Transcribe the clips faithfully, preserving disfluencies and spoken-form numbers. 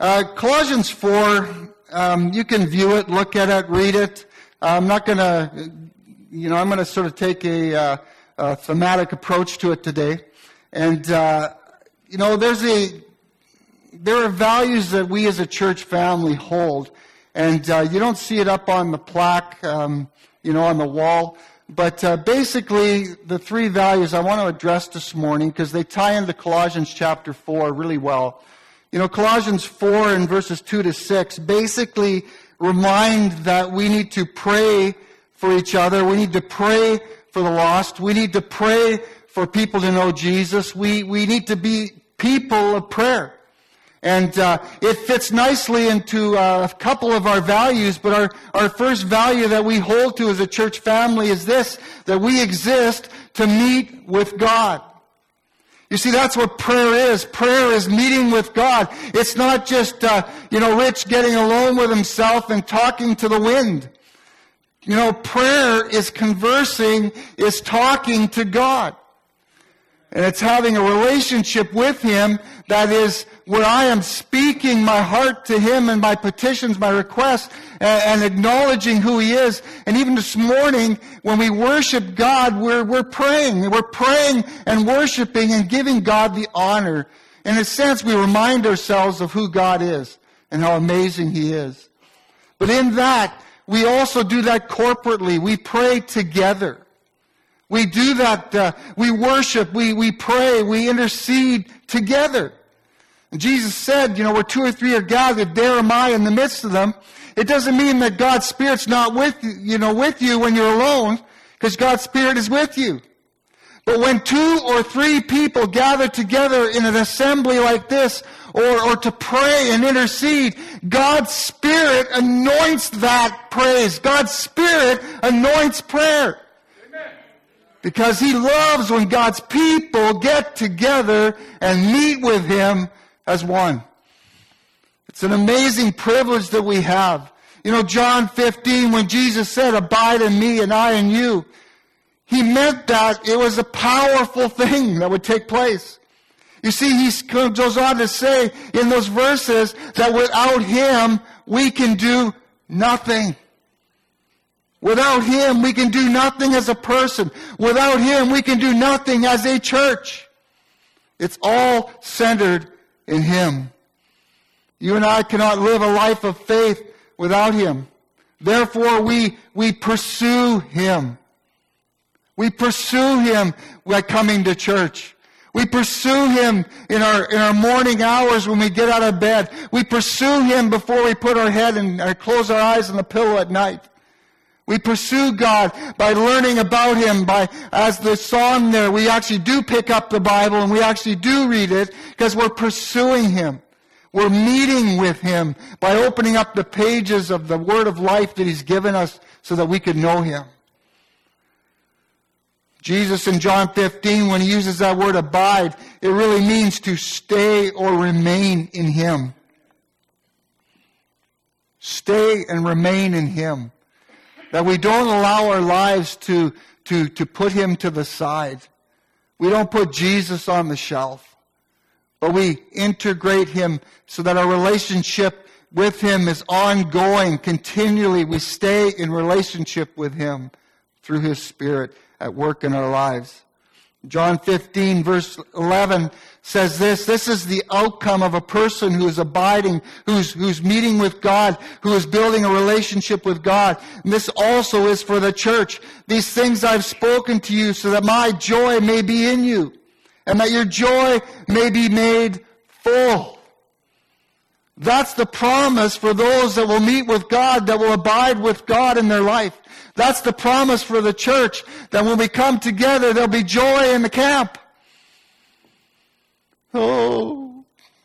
Uh, Colossians four, um, you can view it, look at it, read it. I'm not going to, you know, I'm going to sort of take a, uh, a thematic approach to it today. And, uh, you know, there's a, there are values that we as a church family hold. And uh, you don't see it up on the plaque, um, you know, on the wall. But uh, basically, the three values I want to address this morning, because they tie into Colossians chapter four really well. You know, Colossians four and verses two to six basically remind that we need to pray for each other. We need to pray for the lost. We need to pray for people to know Jesus. We, we need to be people of prayer. And uh, it fits nicely into uh, a couple of our values, but our, our first value that we hold to as a church family is this, that we exist to meet with God. You see, that's what prayer is. Prayer is meeting with God. It's not just, uh, you know, Rich getting alone with himself and talking to the wind. You know, prayer is conversing, is talking to God. And it's having a relationship with Him that is where I am speaking my heart to Him and my petitions, my requests, and, and acknowledging who He is. And even this morning, when we worship God, we're, we're praying. We're praying and worshiping and giving God the honor. In a sense, we remind ourselves of who God is and how amazing He is. But in that, we also do that corporately. We pray together. We do that, uh, we worship, we, we pray, we intercede together. And Jesus said, you know, where two or three are gathered, there am I in the midst of them. It doesn't mean that God's Spirit's not with you, you know, with you when you're alone, because God's Spirit is with you. But when two or three people gather together in an assembly like this, or, or to pray and intercede, God's Spirit anoints that praise. God's Spirit anoints prayer. Because He loves when God's people get together and meet with Him as one. It's an amazing privilege that we have. You know, John fifteen, when Jesus said, abide in me and I in you, He meant that it was a powerful thing that would take place. You see, He goes on to say in those verses that without Him, we can do nothing. Without Him, we can do nothing as a person. Without Him, we can do nothing as a church. It's all centered in Him. You and I cannot live a life of faith without Him. Therefore, we, we pursue Him. We pursue Him by coming to church. We pursue Him in our, in our morning hours when we get out of bed. We pursue Him before we put our head and uh, close our eyes on the pillow at night. We pursue God by learning about Him, by, as the song there, we actually do pick up the Bible and we actually do read it because we're pursuing Him. We're meeting with Him by opening up the pages of the Word of life that He's given us so that we could know Him. Jesus in John fifteen, when He uses that word abide, it really means to stay or remain in Him. Stay and remain in Him. That we don't allow our lives to, to, to put Him to the side. We don't put Jesus on the shelf. But we integrate Him so that our relationship with Him is ongoing, continually. We stay in relationship with Him through His Spirit at work in our lives. John fifteen, verse eleven says this, this is the outcome of a person who is abiding, who's, who's meeting with God, who is building a relationship with God. And this also is for the church. These things I've spoken to you so that my joy may be in you, and that your joy may be made full. That's the promise for those that will meet with God, that will abide with God in their life. That's the promise for the church, that when we come together, there'll be joy in the camp. Oh,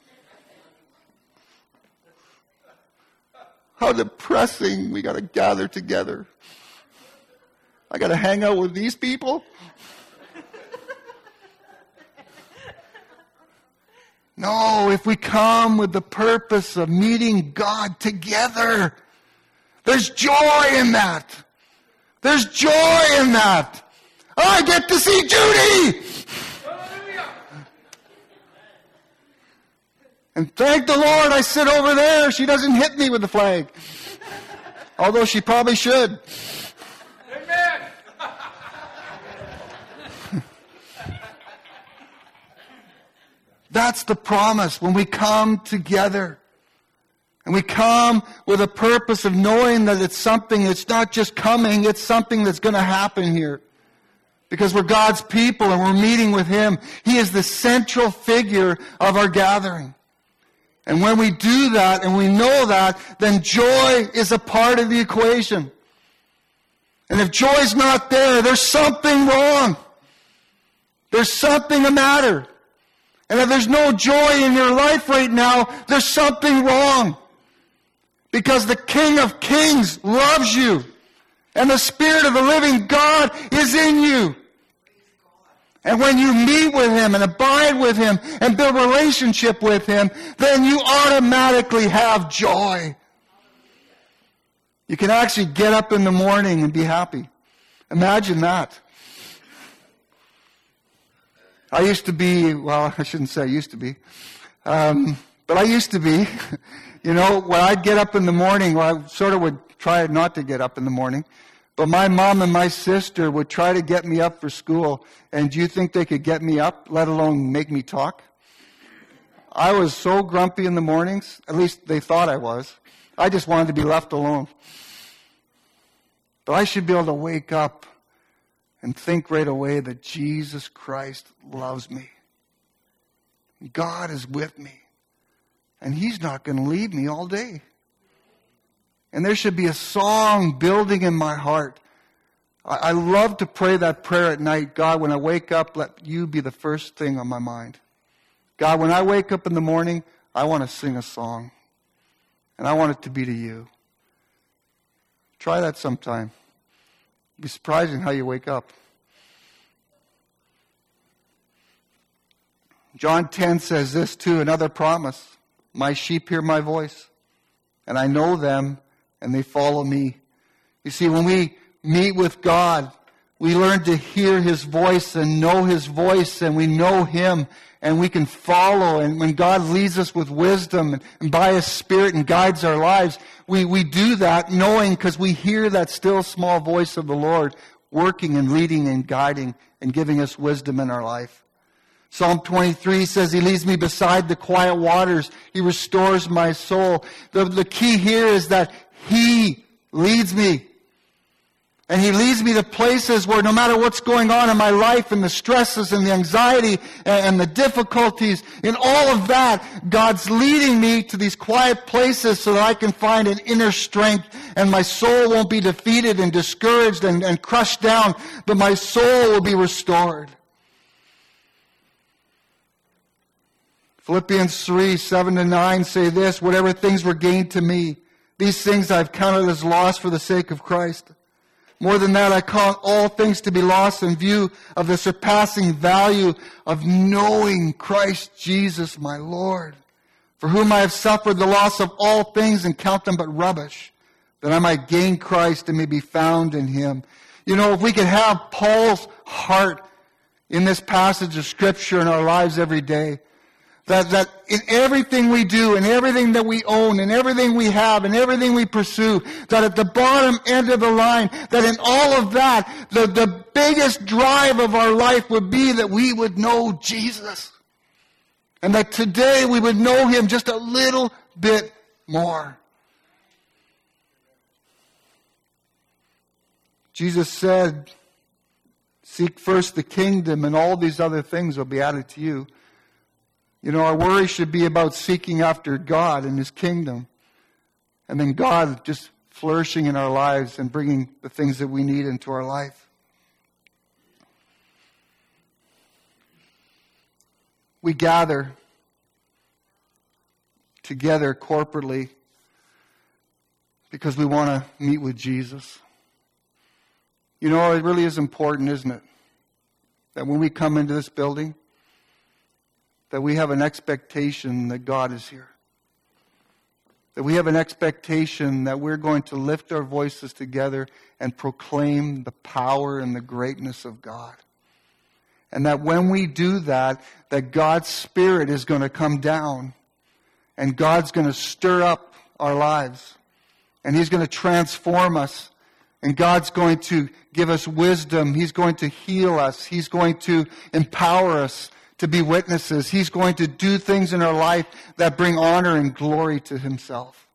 how depressing. We got to gather together. I got to hang out with these people. No, if we come with the purpose of meeting God together, there's joy in that. There's joy in that. I get to see Judy. And thank the Lord I sit over there. She doesn't hit me with the flag. Although she probably should. Amen. That's the promise when we come together. And we come with a purpose of knowing that it's something that's not just coming, it's something that's going to happen here. Because we're God's people and we're meeting with Him. He is the central figure of our gathering. And when we do that and we know that, then joy is a part of the equation. And if joy's not there, there's something wrong. There's something the matter. And if there's no joy in your life right now, there's something wrong. Because the King of Kings loves you. And the Spirit of the living God is in you. And when you meet with Him and abide with Him and build relationship with Him, then you automatically have joy. You can actually get up in the morning and be happy. Imagine that. I used to be, well, I shouldn't say I used to be, um, but I used to be. You know, when I'd get up in the morning, well, I sort of would try not to get up in the morning, but my mom and my sister would try to get me up for school, and do you think they could get me up, let alone make me talk? I was so grumpy in the mornings, at least they thought I was. I just wanted to be left alone. But I should be able to wake up and think right away that Jesus Christ loves me. God is with me. And He's not going to leave me all day. And there should be a song building in my heart. I, I love to pray that prayer at night. God, when I wake up, let You be the first thing on my mind. God, when I wake up in the morning, I want to sing a song. And I want it to be to You. Try that sometime. It'd be surprising how you wake up. John ten says this too, another promise. My sheep hear My voice, and I know them, and they follow Me. You see, when we meet with God, we learn to hear His voice and know His voice, and we know Him, and we can follow. And when God leads us with wisdom and, and by His Spirit and guides our lives, we, we do that knowing because we hear that still small voice of the Lord working and leading and guiding and giving us wisdom in our life. Psalm twenty-three says, He leads me beside the quiet waters. He restores my soul. The, the key here is that He leads me. And He leads me to places where no matter what's going on in my life and the stresses and the anxiety and, and the difficulties, in all of that, God's leading me to these quiet places so that I can find an inner strength and my soul won't be defeated and discouraged and, and crushed down, but my soul will be restored. Philippians three, seven to nine say this, whatever things were gained to me, these things I've counted as loss for the sake of Christ. More than that, I count all things to be lost in view of the surpassing value of knowing Christ Jesus my Lord, for whom I have suffered the loss of all things and count them but rubbish, that I might gain Christ and may be found in Him. You know, if we could have Paul's heart in this passage of Scripture in our lives every day, That, that in everything we do, and everything that we own, and everything we have, and everything we pursue, that at the bottom end of the line, that in all of that, the, the biggest drive of our life would be that we would know Jesus. And that today we would know Him just a little bit more. Jesus said, seek first the kingdom, and all these other things will be added to you. You know, our worry should be about seeking after God and His kingdom. And then God just flourishing in our lives and bringing the things that we need into our life. We gather together corporately because we want to meet with Jesus. You know, it really is important, isn't it? That when we come into this building, that we have an expectation that God is here. That we have an expectation that we're going to lift our voices together and proclaim the power and the greatness of God. And that when we do that, that God's Spirit is going to come down. And God's going to stir up our lives. And He's going to transform us. And God's going to give us wisdom. He's going to heal us. He's going to empower us to be witnesses. He's going to do things in our life that bring honor and glory to Himself.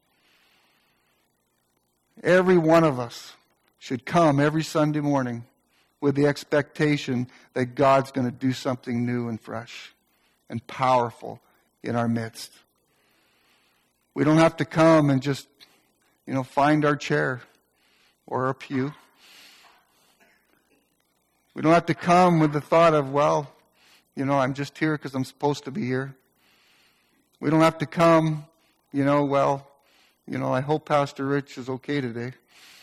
Every one of us should come every Sunday morning with the expectation that God's going to do something new and fresh and powerful in our midst. We don't have to come and just, you know, find our chair or our pew. We don't have to come with the thought of, well, you know, I'm just here because I'm supposed to be here. We don't have to come, you know, well, you know, I hope Pastor Rich is okay today.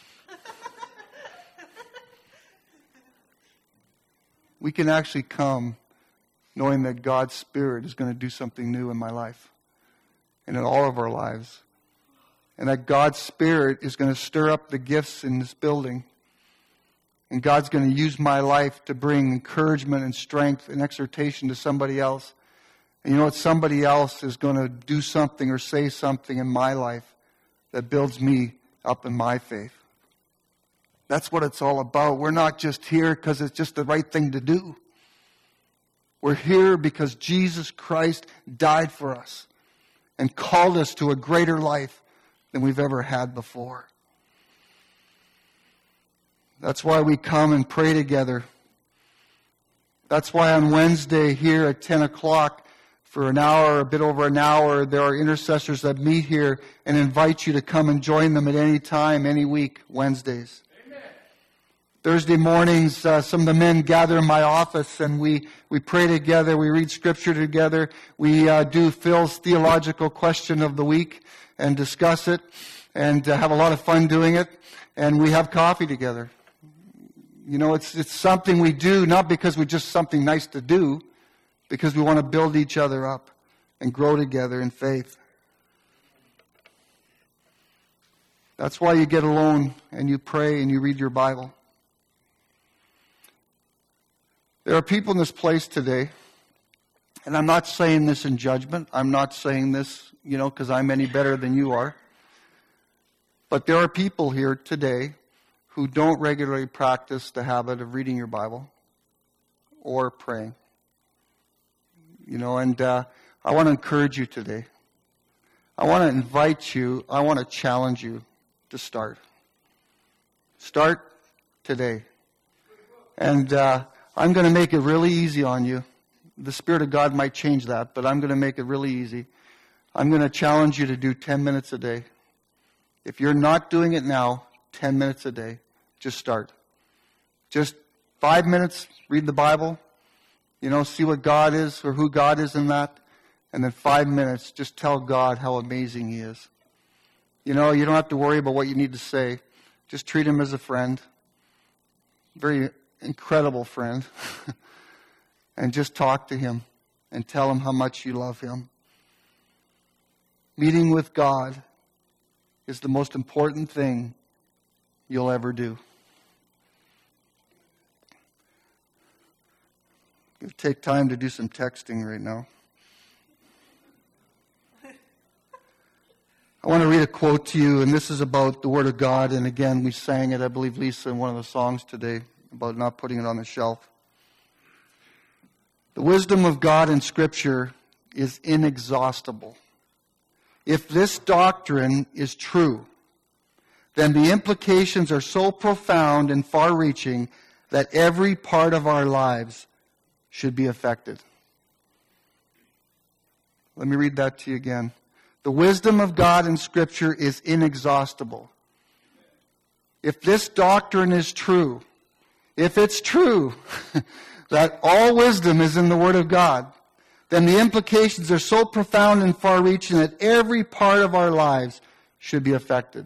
We can actually come knowing that God's Spirit is going to do something new in my life and in all of our lives. And that God's Spirit is going to stir up the gifts in this building. And God's going to use my life to bring encouragement and strength and exhortation to somebody else. And you know what? Somebody else is going to do something or say something in my life that builds me up in my faith. That's what it's all about. We're not just here because it's just the right thing to do. We're here because Jesus Christ died for us and called us to a greater life than we've ever had before. That's why we come and pray together. That's why on Wednesday here at ten o'clock, for an hour, a bit over an hour, there are intercessors that meet here and invite you to come and join them at any time, any week, Wednesdays. Amen. Thursday mornings, uh, some of the men gather in my office and we, we pray together, we read Scripture together, we uh, do Phil's theological question of the week and discuss it and uh, have a lot of fun doing it, and we have coffee together. You know, it's it's something we do not because we're just something nice to do, because we want to build each other up and grow together in faith. That's why you get alone and you pray and you read your Bible. There are people in this place today, and I'm not saying this in judgment. I'm not saying this, you know, because I'm any better than you are. But there are people here today who don't regularly practice the habit of reading your Bible or praying. You know, and uh, I want to encourage you today. I want to invite you, I want to challenge you to start. Start today. And uh, I'm going to make it really easy on you. The Spirit of God might change that, but I'm going to make it really easy. I'm going to challenge you to do ten minutes a day. If you're not doing it now, ten minutes a day. Just start. Just five minutes, read the Bible. You know, see what God is or who God is in that. And then five minutes, just tell God how amazing He is. You know, you don't have to worry about what you need to say. Just treat Him as a friend. Very incredible friend. And just talk to Him and tell Him how much you love Him. Meeting with God is the most important thing you'll ever do. You'll take time to do some texting right now. I want to read a quote to you, and this is about the Word of God. And again, we sang it, I believe, Lisa, in one of the songs today, about not putting it on the shelf. The wisdom of God in Scripture is inexhaustible. If this doctrine is true, then the implications are so profound and far-reaching that every part of our lives should be affected. Let me read that to you again. The wisdom of God in Scripture is inexhaustible. If this doctrine is true, if it's true that all wisdom is in the Word of God, then the implications are so profound and far-reaching that every part of our lives should be affected.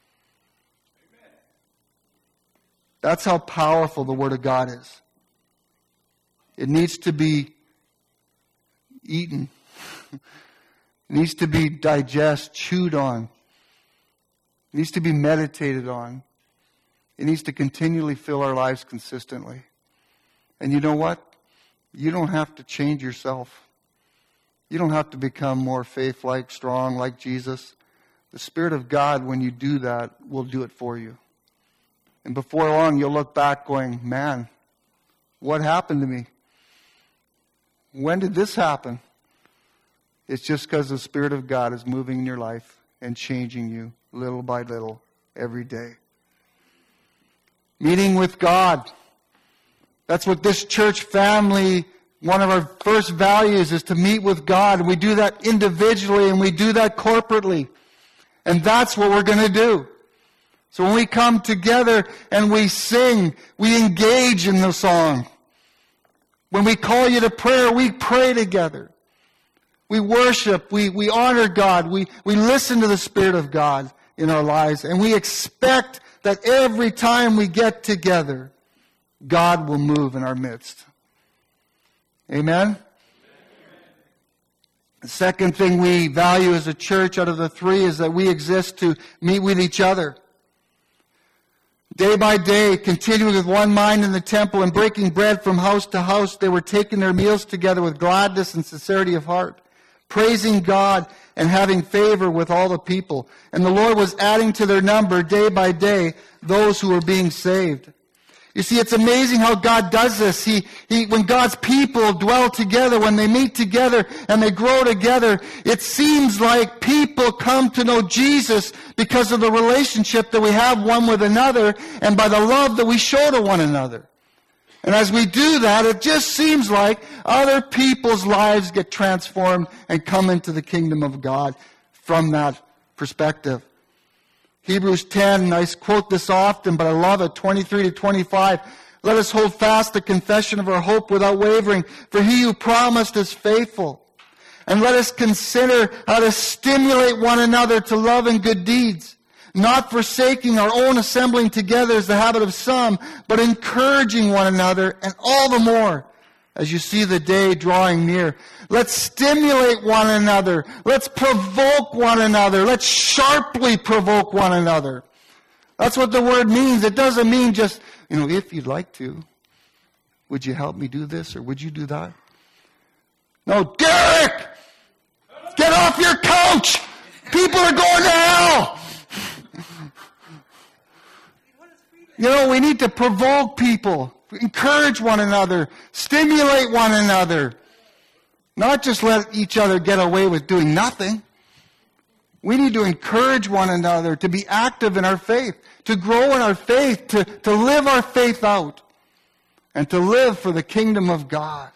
That's how powerful the Word of God is. It needs to be eaten. It needs to be digested, chewed on. It needs to be meditated on. It needs to continually fill our lives consistently. And you know what? You don't have to change yourself. You don't have to become more faith-like, strong, like Jesus. The Spirit of God, when you do that, will do it for you. And before long, you'll look back going, man, what happened to me? When did this happen? It's just because the Spirit of God is moving in your life and changing you little by little every day. Meeting with God. That's what this church family, one of our first values is to meet with God. And we do that individually and we do that corporately. And that's what we're going to do. So when we come together and we sing, we engage in the song. When we call you to prayer, we pray together. We worship, we, we honor God, we, we listen to the Spirit of God in our lives, and we expect that every time we get together, God will move in our midst. Amen? The second thing we value as a church out of the three is that we exist to meet with each other. Day by day, continuing with one mind in the temple and breaking bread from house to house, they were taking their meals together with gladness and sincerity of heart, praising God and having favor with all the people. And the Lord was adding to their number day by day those who were being saved. You see, it's amazing how God does this. He, he, when God's people dwell together, when they meet together and they grow together, it seems like people come to know Jesus because of the relationship that we have one with another and by the love that we show to one another. And as we do that, it just seems like other people's lives get transformed and come into the kingdom of God from that perspective. Hebrews ten, I quote this often, but I love it, twenty-three to twenty-five. Let us hold fast the confession of our hope without wavering, for he who promised is faithful. And let us consider how to stimulate one another to love and good deeds, not forsaking our own assembling together as the habit of some, but encouraging one another, and all the more as you see the day drawing near. Let's stimulate one another. Let's provoke one another. Let's sharply provoke one another. That's what the word means. It doesn't mean just, you know, if you'd like to, would you help me do this or would you do that? No, Derek! Get off your couch! People are going to hell! You know, we need to provoke people, encourage one another, stimulate one another. Not just let each other get away with doing nothing. We need to encourage one another to be active in our faith, to grow in our faith, to, to live our faith out, and to live for the kingdom of God.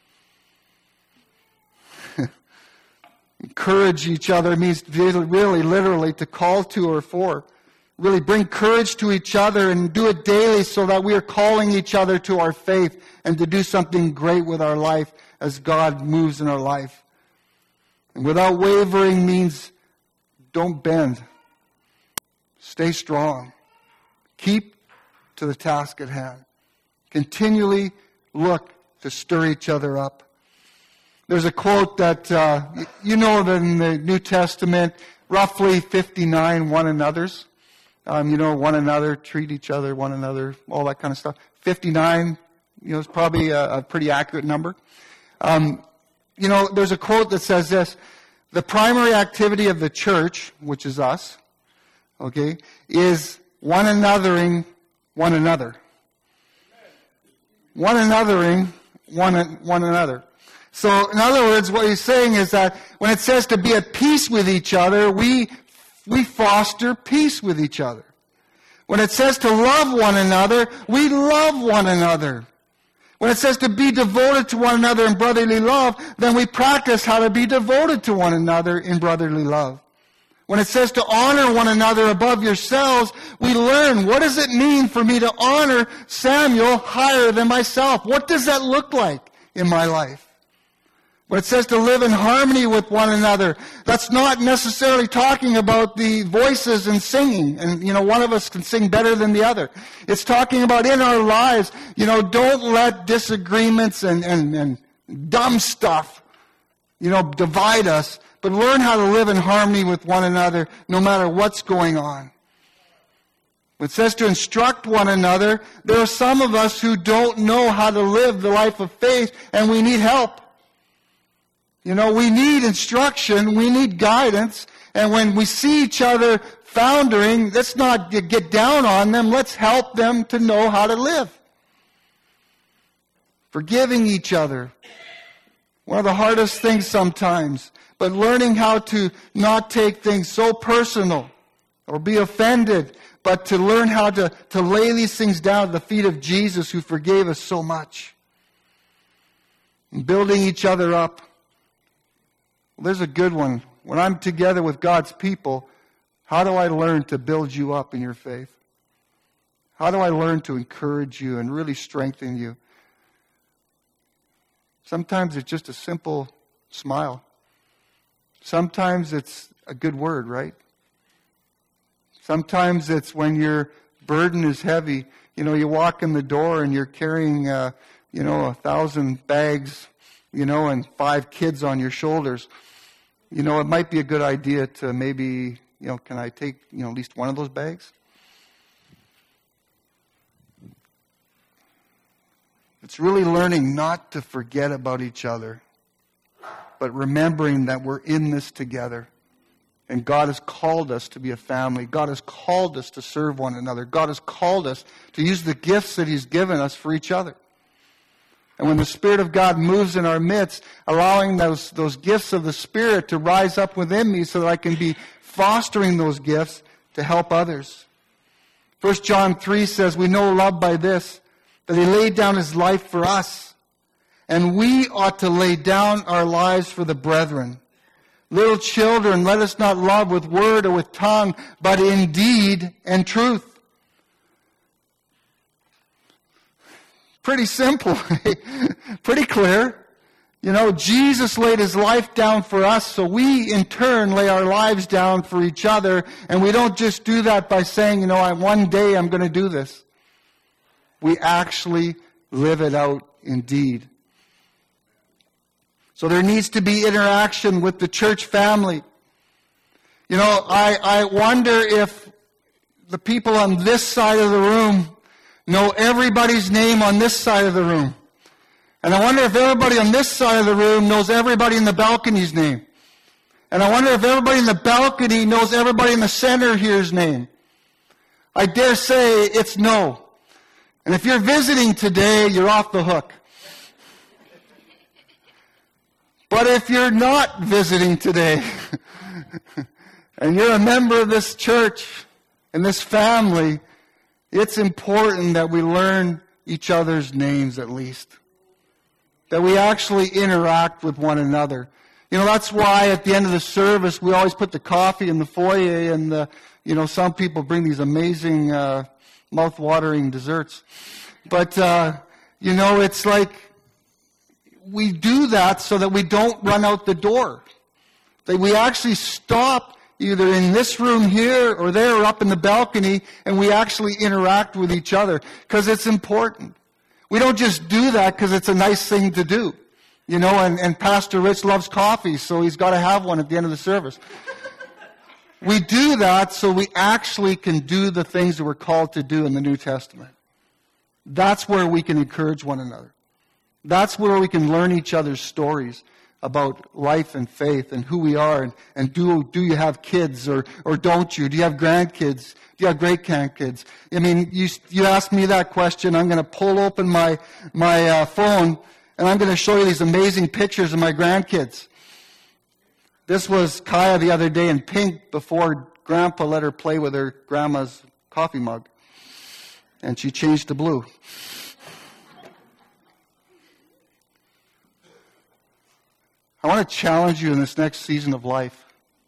Encourage each other means really, really, literally to call to or for. Really bring courage to each other and do it daily so that we are calling each other to our faith and to do something great with our life as God moves in our life. And without wavering means don't bend. Stay strong. Keep to the task at hand. Continually look to stir each other up. There's a quote that, uh, you know that in the New Testament, roughly fifty-nine one another's. Um, you know, one another, treat each other, one another, all that kind of stuff. fifty-nine, you know, is probably a, a pretty accurate number. Um, you know, there's a quote that says this: the primary activity of the church, which is us, okay, is one anothering one another. One anothering one, one another. So, in other words, what he's saying is that when it says to be at peace with each other, we we foster peace with each other. When it says to love one another, we love one another. When it says to be devoted to one another in brotherly love, then we practice how to be devoted to one another in brotherly love. When it says to honor one another above yourselves, we learn, what does it mean for me to honor Samuel higher than myself? What does that look like in my life? When it says to live in harmony with one another, that's not necessarily talking about the voices and singing. And, you know, one of us can sing better than the other. It's talking about in our lives, you know, don't let disagreements and, and, and dumb stuff, you know, divide us. But learn how to live in harmony with one another no matter what's going on. When it says to instruct one another, there are some of us who don't know how to live the life of faith and we need help. You know, we need instruction, we need guidance, and when we see each other foundering, let's not get down on them, let's help them to know how to live. Forgiving each other. One of the hardest things sometimes, but learning how to not take things so personal or be offended, but to learn how to, to lay these things down at the feet of Jesus who forgave us so much. And building each other up. Well, there's a good one. When I'm together with God's people, how do I learn to build you up in your faith? How do I learn to encourage you and really strengthen you? Sometimes it's just a simple smile. Sometimes it's a good word, right? Sometimes it's when your burden is heavy. You know, you walk in the door and you're carrying, uh, you know, a thousand bags, you know, and five kids on your shoulders. You know, it might be a good idea to maybe, you know, can I take, you know, at least one of those bags? It's really learning not to forget about each other, but remembering that we're in this together. And God has called us to be a family. God has called us to serve one another. God has called us to use the gifts that He's given us for each other. And when the Spirit of God moves in our midst, allowing those, those gifts of the Spirit to rise up within me so that I can be fostering those gifts to help others. First John three says, we know love by this, that He laid down His life for us. And we ought to lay down our lives for the brethren. Little children, let us not love with word or with tongue, but in deed and truth. Pretty simple, pretty clear. You know, Jesus laid His life down for us, so we in turn lay our lives down for each other, and we don't just do that by saying, you know, I, one day I'm going to do this. We actually live it out in deed. So there needs to be interaction with the church family. You know, I, I wonder if the people on this side of the room know everybody's name on this side of the room. And I wonder if everybody on this side of the room knows everybody in the balcony's name. And I wonder if everybody in the balcony knows everybody in the center here's name. I dare say it's no. And if you're visiting today, you're off the hook. But if you're not visiting today, and you're a member of this church and this family, it's important that we learn each other's names at least. That we actually interact with one another. You know, that's why at the end of the service, we always put the coffee in the foyer, and, the, you know, some people bring these amazing, uh, mouth-watering desserts. But, uh, you know, it's like we do that so that we don't run out the door. That we actually stop either in this room here or there or up in the balcony, and we actually interact with each other because it's important. We don't just do that because it's a nice thing to do. You know, and, and Pastor Rich loves coffee, so he's got to have one at the end of the service. We do that so we actually can do the things that we're called to do in the New Testament. That's where we can encourage one another. That's where we can learn each other's stories about life and faith and who we are. And, and do do you have kids or, or don't you? Do you have grandkids? Do you have great-grandkids? I mean, you you ask me that question, I'm going to pull open my, my uh, phone, and I'm going to show you these amazing pictures of my grandkids. This was Kaya the other day in pink before Grandpa let her play with her grandma's coffee mug. And she changed to blue. I want to challenge you in this next season of life.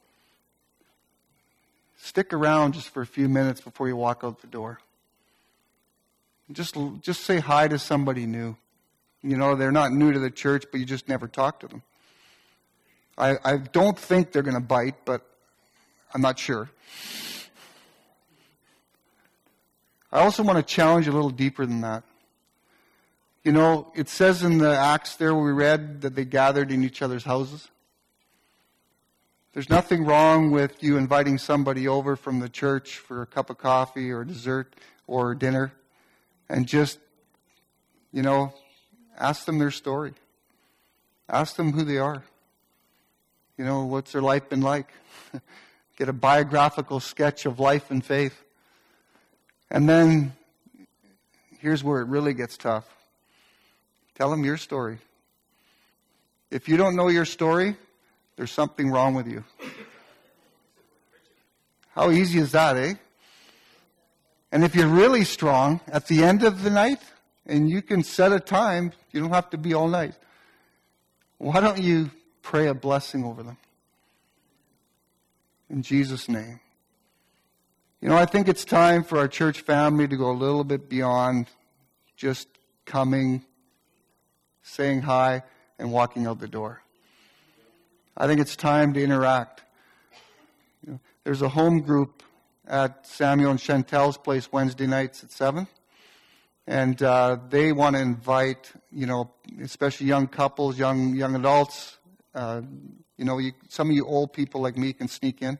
Stick around just for a few minutes before you walk out the door. Just, just say hi to somebody new. You know, they're not new to the church, but you just never talk to them. I, I don't think they're going to bite, but I'm not sure. I also want to challenge you a little deeper than that. You know, it says in the Acts there where we read that they gathered in each other's houses. There's nothing wrong with you inviting somebody over from the church for a cup of coffee or dessert or dinner and just, you know, ask them their story. Ask them who they are. You know, what's their life been like? Get a biographical sketch of life and faith. And then, here's where it really gets tough. Tell them your story. If you don't know your story, there's something wrong with you. How easy is that, eh? And if you're really strong, at the end of the night, and you can set a time, you don't have to be all night. Why don't you pray a blessing over them? In Jesus' name. You know, I think it's time for our church family to go a little bit beyond just coming, saying hi, and walking out the door. I think it's time to interact. You know, there's a home group at Samuel and Chantel's place Wednesday nights at seven. And uh, they want to invite, you know, especially young couples, young young adults. Uh, you know, you, some of you old people like me can sneak in.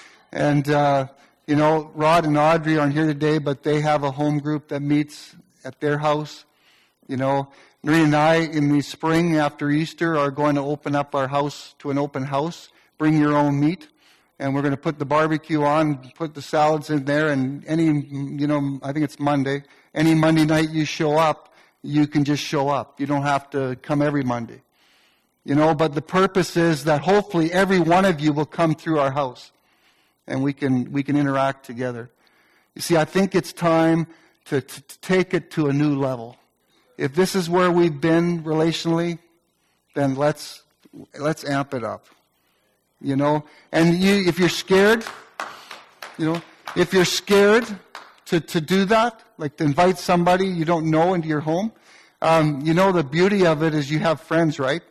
And, uh, you know, Rod and Audrey aren't here today, but they have a home group that meets at their house. You know, Marie and I, in the spring after Easter, are going to open up our house to an open house. Bring your own meat. And we're going to put the barbecue on, put the salads in there, and any, you know, I think it's Monday. Any Monday night you show up, you can just show up. You don't have to come every Monday. You know, but the purpose is that hopefully every one of you will come through our house. And we can we can interact together. You see, I think it's time to, to, to take it to a new level. If this is where we've been relationally, then let's let's amp it up. You know, and you, if you're scared, you know, if you're scared to, to do that, like to invite somebody you don't know into your home, um, you know, the beauty of it is you have friends, right?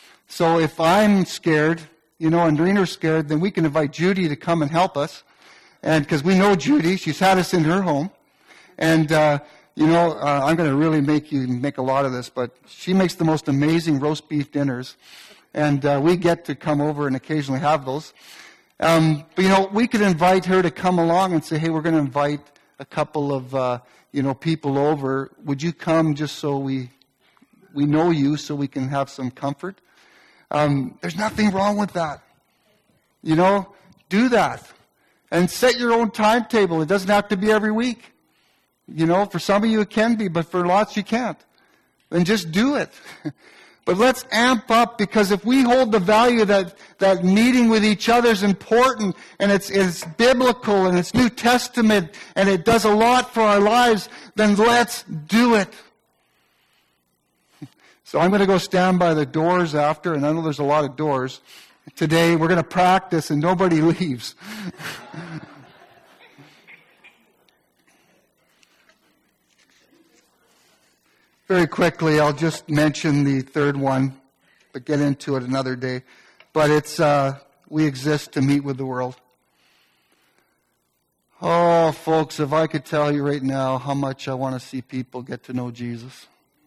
So if I'm scared, you know, and Rena's scared, then we can invite Judy to come and help us. And because we know Judy, she's had us in her home. And, uh, you know, uh, I'm going to really make you make a lot of this, but she makes the most amazing roast beef dinners. And uh, we get to come over and occasionally have those. Um, but, you know, we could invite her to come along and say, hey, we're going to invite a couple of, uh, you know, people over. Would you come just so we we know you so we can have some comfort? Um, there's nothing wrong with that. You know, do that. And set your own timetable. It doesn't have to be every week. You know, for some of you it can be, but for lots you can't. Then just do it. But let's amp up, because if we hold the value that, that meeting with each other is important, and it's, it's biblical, and it's New Testament, and it does a lot for our lives, then let's do it. So I'm going to go stand by the doors after, and I know there's a lot of doors. Today we're going to practice, and nobody leaves. Very quickly, I'll just mention the third one, but get into it another day. But it's, uh, we exist to meet with the world. Oh, folks, if I could tell you right now how much I want to see people get to know Jesus.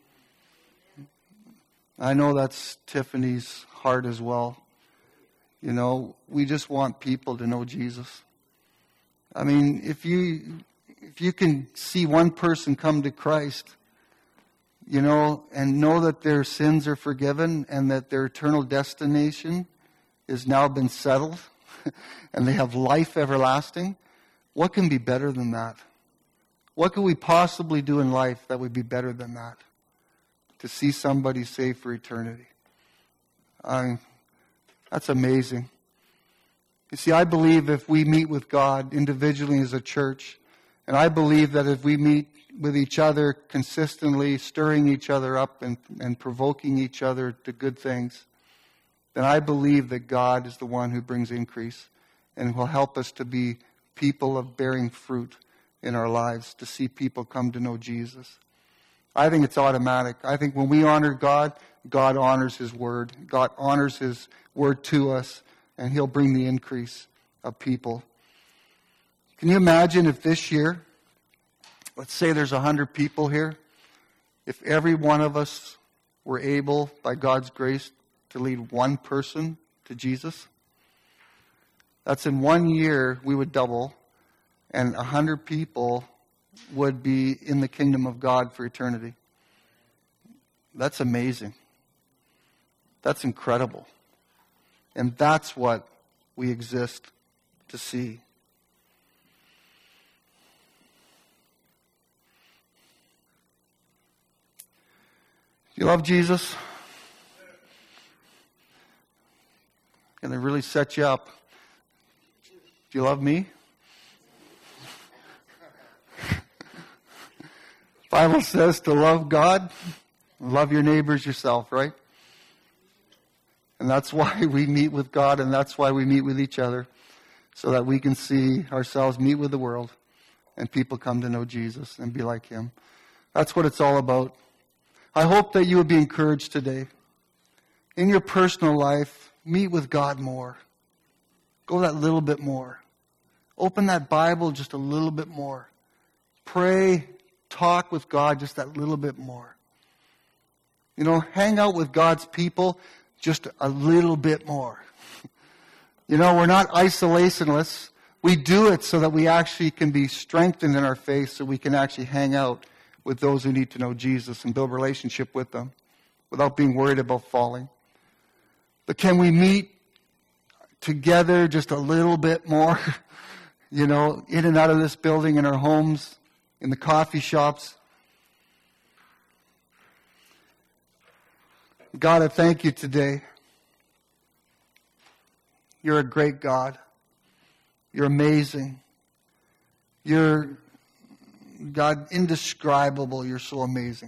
I know that's Tiffany's heart as well. You know, we just want people to know Jesus. I mean, if you, if you can see one person come to Christ, you know, and know that their sins are forgiven and that their eternal destination has now been settled and they have life everlasting, what can be better than that? What could we possibly do in life that would be better than that? To see somebody saved for eternity. I, that's amazing. You see, I believe if we meet with God individually as a church, and I believe that if we meet with each other consistently, stirring each other up and, and provoking each other to good things, then I believe that God is the one who brings increase and will help us to be people of bearing fruit in our lives, to see people come to know Jesus. I think it's automatic. I think when we honor God, God honors His Word. God honors His Word to us, and He'll bring the increase of people. Can you imagine if this year, let's say there's a hundred people here, if every one of us were able, by God's grace, to lead one person to Jesus? That's in one year we would double, and a hundred people would be in the kingdom of God for eternity. That's amazing. That's incredible. And that's what we exist to see. Do you love Jesus? Going to really set you up. Do you love me? Bible says to love God, love your neighbors yourself, right? And that's why we meet with God, and that's why we meet with each other, so that we can see ourselves meet with the world and people come to know Jesus and be like Him. That's what it's all about. I hope that you would be encouraged today. In your personal life, meet with God more. Go that little bit more. Open that Bible just a little bit more. Pray, talk with God just that little bit more. You know, hang out with God's people just a little bit more. You know, we're not isolationists. We do it so that we actually can be strengthened in our faith, so we can actually hang out with those who need to know Jesus and build relationship with them without being worried about falling. But can we meet together just a little bit more? You know, in and out of this building, in our homes, in the coffee shops. God, I thank you today. You're a great God. You're amazing. You're, God, indescribable. You're so amazing.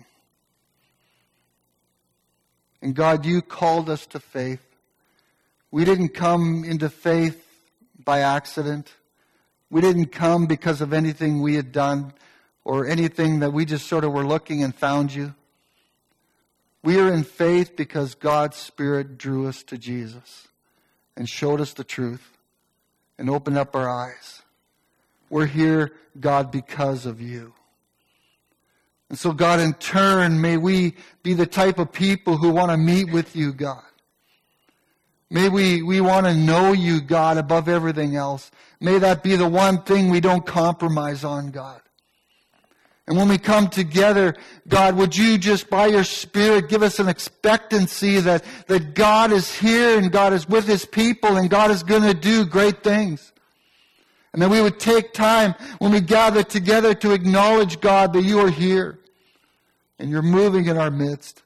And God, you called us to faith. We didn't come into faith by accident. We didn't come because of anything we had done or anything that we just sort of were looking and found you. We are in faith because God's Spirit drew us to Jesus and showed us the truth and opened up our eyes. We're here, God, because of you. And so, God, in turn, may we be the type of people who want to meet with you, God. May we, we want to know you, God, above everything else. May that be the one thing we don't compromise on, God. And when we come together, God, would you just, by your Spirit, give us an expectancy that, that God is here and God is with His people and God is going to do great things. And that we would take time when we gather together to acknowledge, God, that you are here and you're moving in our midst.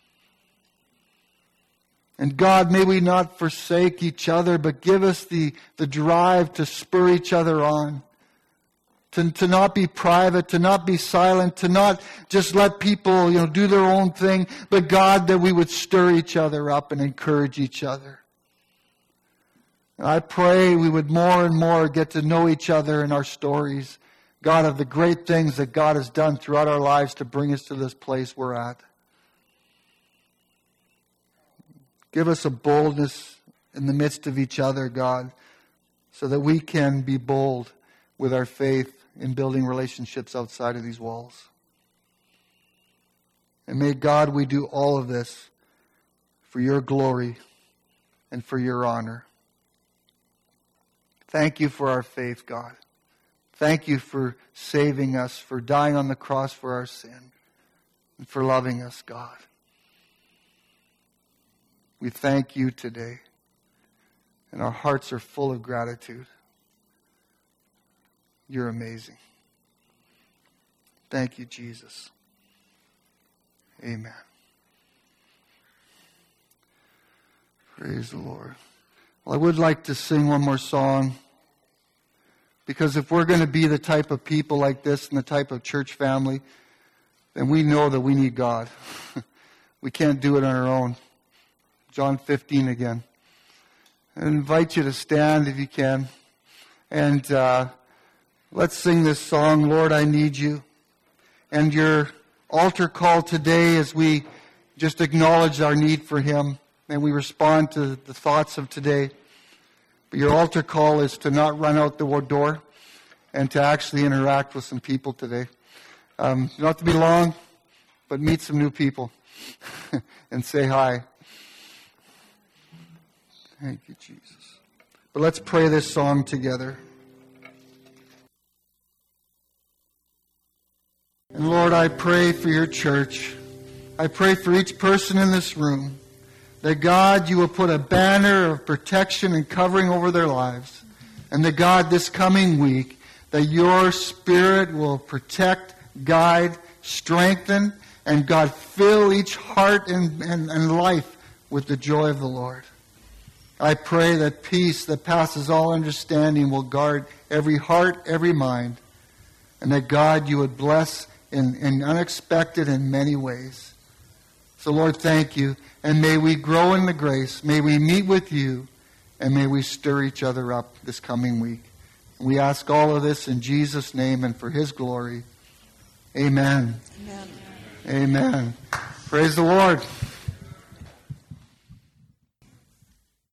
And God, may we not forsake each other, but give us the, the drive to spur each other on. To, to not be private, to not be silent, to not just let people, you know, do their own thing, but God, that we would stir each other up and encourage each other. And I pray we would more and more get to know each other in our stories, God, of the great things that God has done throughout our lives to bring us to this place we're at. Give us a boldness in the midst of each other, God, so that we can be bold with our faith in building relationships outside of these walls. And may, God, we do all of this for your glory and for your honor. Thank you for our faith, God. Thank you for saving us, for dying on the cross for our sin, and for loving us, God. We thank you today, and our hearts are full of gratitude. You're amazing. Thank you, Jesus. Amen. Praise the Lord. Well, I would like to sing one more song, because if we're going to be the type of people like this and the type of church family, then we know that we need God. We can't do it on our own. John fifteen again. I invite you to stand if you can. And uh, let's sing this song, Lord, I Need You. And your altar call today, as we just acknowledge our need for Him and we respond to the thoughts of today. But your altar call is to not run out the door and to actually interact with some people today. Um, not to be long, but meet some new people and say hi. Thank you, Jesus. But let's pray this song together. And Lord, I pray for your church. I pray for each person in this room that God, you will put a banner of protection and covering over their lives. And that God, this coming week, that your Spirit will protect, guide, strengthen, and God, fill each heart and, and, and life with the joy of the Lord. I pray that peace that passes all understanding will guard every heart, every mind, and that God, you would bless in, in unexpected and many ways. So Lord, thank you, and may we grow in the grace, may we meet with you, and may we stir each other up this coming week. We ask all of this in Jesus' name and for his glory. Amen. Amen. Amen. Praise the Lord.